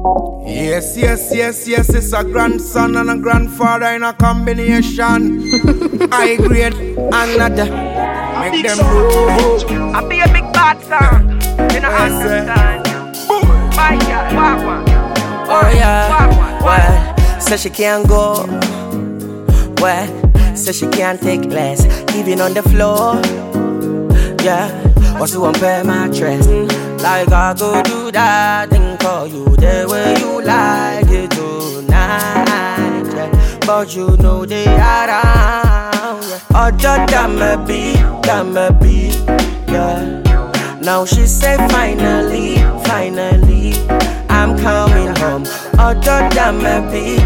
Yes, it's a grandson and a grandfather in a combination. I grade another. Make them move. I be a big bad son. You know understand. Oh yeah, well, says she can't go. Well, says she can't take less. Even on the floor. Yeah, what's the one pair mattress? Like I go do that thing for you the way you like it tonight. Yeah. But you know they are around. Yeah. Other than me, yeah. Now she said finally, I'm coming home. Other than me,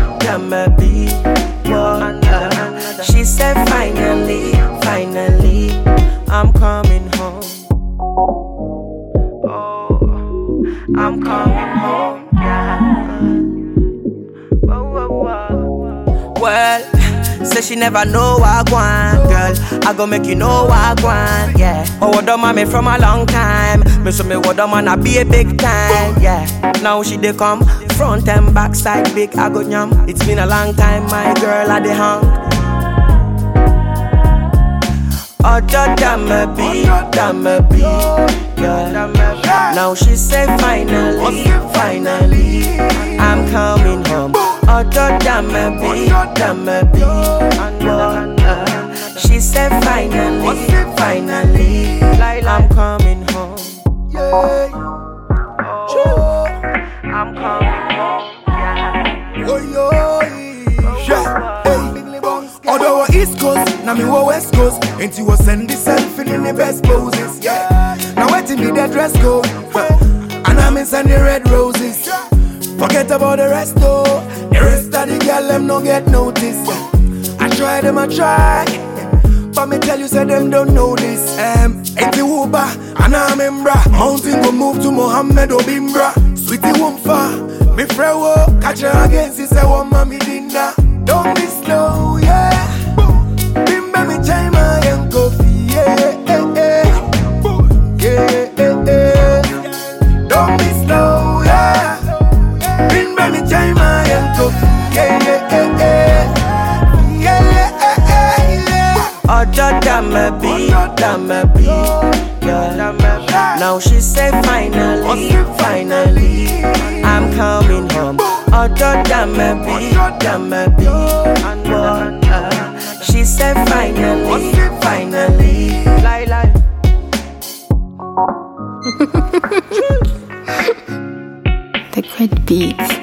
yeah. She said finally, I'm coming home. Oh, I'm coming home, yeah. Whoa. Well, say she never know what I want, girl. I gon' make you know what I want, yeah. Oh, what the mommy from a long time. Me so me what the man I be a big time, yeah. Now she dey come front and back side big I go nyam. It's been a long time, my girl I dey hung. Other than me, yeah. Now she said finally, I'm coming home. Other than me, she said finally, I'm coming home. Oh, I'm coming home. Although we're East Coast, now me we're West Coast. And you will send the selfie in the best poses, yeah. Now waiting me the dress code, and I'm inside the red roses. Forget about the rest though. The rest of the girl them no get noticed. I try, but me tell you say them don't know this. Eti Wuba, and I'm Embra. Mountain go move to Mohammed Obimbra. Sweetie won't far, me frewo. Catch her again, she say one mommy dinner. Don't be slow, yeah. Bimba me chima and coffee, yeah. Don't be slow, yeah. Bimba me chima and coffee, yeah. Other than me, yeah. Now she said finally, I'm coming home. Other than me, she said finally, The great beats.